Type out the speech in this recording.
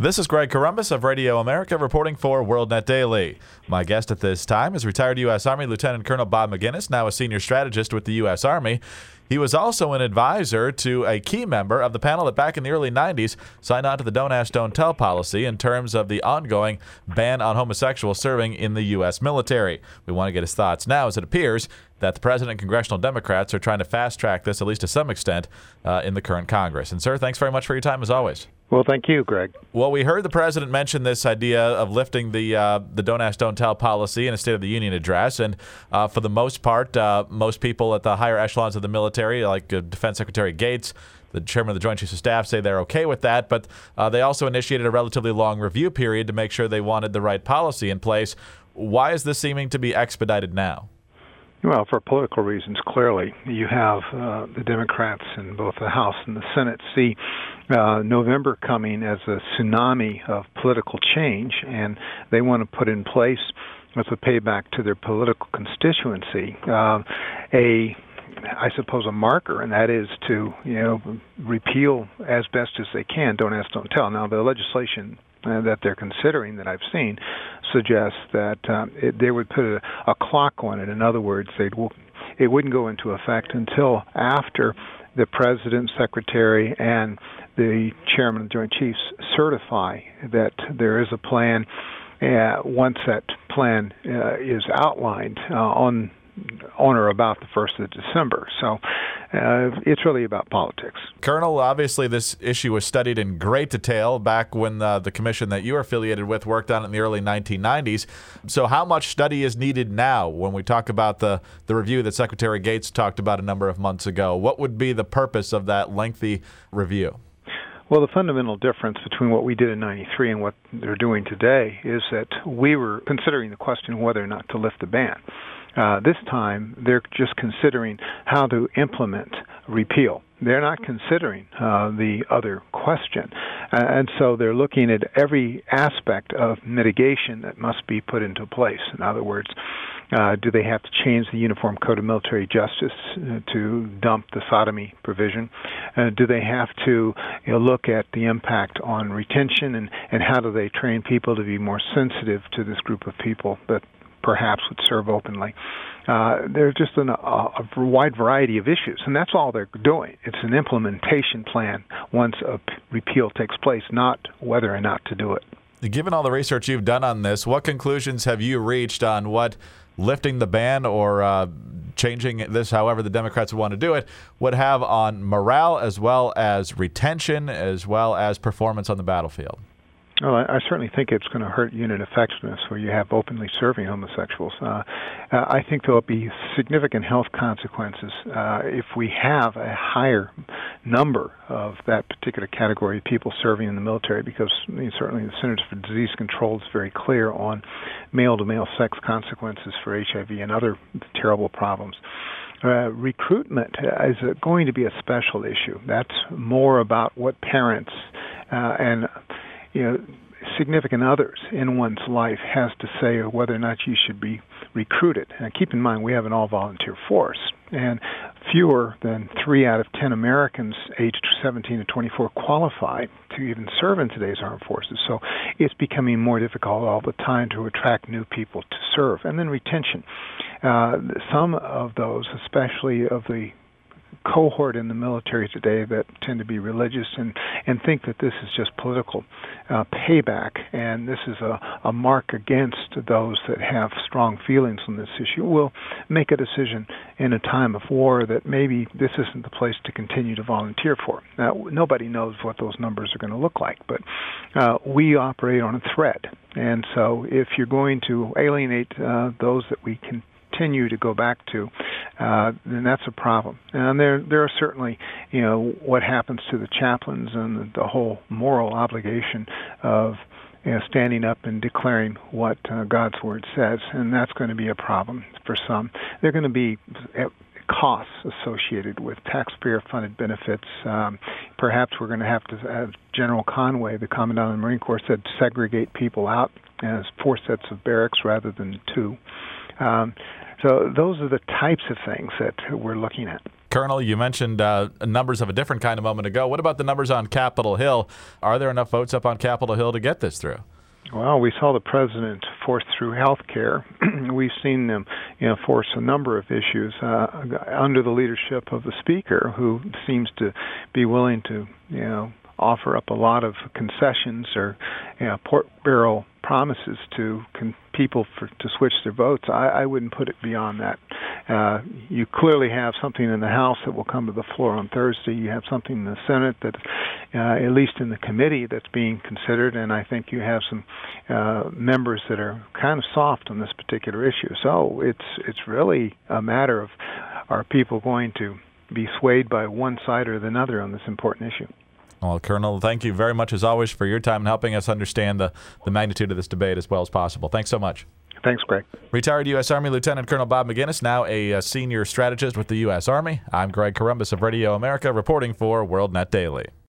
This is Greg Corombos of Radio America reporting for WorldNet Daily. My guest at this time is retired U.S. Army Lieutenant Colonel Bob Maginnis, now a senior strategist with the U.S. Army. He was also an advisor to a key member of the panel that back in the early 90s signed on to the Don't Ask, Don't Tell policy in terms of the ongoing ban on homosexuals serving in the U.S. military. We want to get his thoughts now, as it appears that the President and congressional Democrats are trying to fast-track this, at least to some extent, in the current Congress. And, sir, thanks very much for your time, as always. Well, thank you, Greg. Well, we heard the President mention this idea of lifting the Don't Ask, Don't Tell policy in a State of the Union address. And for the most part, most people at the higher echelons of the military, like Defense Secretary Gates, the chairman of the Joint Chiefs of Staff, say they're okay with that. But they also initiated a relatively long review period to make sure they wanted the right policy in place. Why is this seeming to be expedited now? Well, for political reasons, clearly. You have the Democrats in both the House and the Senate see November coming as a tsunami of political change, and they want to put in place, as a payback to their political constituency, I suppose, a marker, and that is to, repeal as best as they can Don't Ask, Don't Tell. Now, the legislation that they're considering that I've seen suggests that they would put a clock on it. In other words, it wouldn't go into effect until after the President, Secretary, and the Chairman of the Joint Chiefs certify that there is a plan. Once that plan is outlined on or about the 1st of December. So it's really about politics. Colonel, obviously this issue was studied in great detail back when the commission that you are affiliated with worked on it in the early 1990s. So how much study is needed now when we talk about the review that Secretary Gates talked about a number of months ago? What would be the purpose of that lengthy review? Well, the fundamental difference between what we did in 93 and what they're doing today is that we were considering the question whether or not to lift the ban. This time, they're just considering how to implement repeal. They're not considering the other question. And so they're looking at every aspect of mitigation that must be put into place. In other words, do they have to change the Uniform Code of Military Justice to dump the sodomy provision? Do they have to look at the impact on retention, and how do they train people to be more sensitive to this group of people that perhaps would serve openly? There's just a wide variety of issues, and that's all they're doing. It's an implementation plan once a repeal takes place, not whether or not to do it. Given all the research you've done on this, what conclusions have you reached on what lifting the ban or changing this however the Democrats would want to do it would have on morale as well as retention as well as performance on the battlefield? Well, I certainly think it's going to hurt unit effectiveness where you have openly serving homosexuals. I think there will be significant health consequences if we have a higher number of that particular category of people serving in the military, because certainly the Centers for Disease Control is very clear on male-to-male sex consequences for HIV and other terrible problems. Recruitment is going to be a special issue. That's more about what parents and significant others in one's life has to say or whether or not you should be recruited. And keep in mind, we have an all-volunteer force, and fewer than 3 out of 10 Americans aged 17 to 24 qualify to even serve in today's armed forces. So it's becoming more difficult all the time to attract new people to serve. And then retention. Some of those, especially of the cohort in the military today that tend to be religious and think that this is just political payback, and this is a mark against those that have strong feelings on this issue, will make a decision in a time of war that maybe this isn't the place to continue to volunteer for. Now, nobody knows what those numbers are going to look like, but we operate on a thread, and so if you're going to alienate those that we can continue to go back to, then that's a problem. And there are certainly, what happens to the chaplains and the whole moral obligation of standing up and declaring what God's Word says, and that's going to be a problem for some. There are going to be costs associated with taxpayer-funded benefits. Perhaps we're going to have to, as General Conway, the Commandant of the Marine Corps, said, segregate people out as 4 sets of barracks rather than 2. So those are the types of things that we're looking at. Colonel, you mentioned numbers of a different kind a moment ago. What about the numbers on Capitol Hill? Are there enough votes up on Capitol Hill to get this through? Well, we saw the president force through health care. We've seen them, force a number of issues under the leadership of the speaker, who seems to be willing to, offer up a lot of concessions or pork barrel promises to people to switch their votes. I wouldn't put it beyond that. You clearly have something in the House that will come to the floor on Thursday. You have something in the Senate that, at least in the committee, that's being considered, and I think you have some members that are kind of soft on this particular issue. So it's really a matter of, are people going to be swayed by one side or another on this important issue? Well, Colonel, thank you very much, as always, for your time and helping us understand the magnitude of this debate as well as possible. Thanks so much. Thanks, Greg. Retired U.S. Army Lieutenant Colonel Bob Maginnis, now a senior strategist with the U.S. Army. I'm Greg Corombos of Radio America, reporting for WorldNet Daily.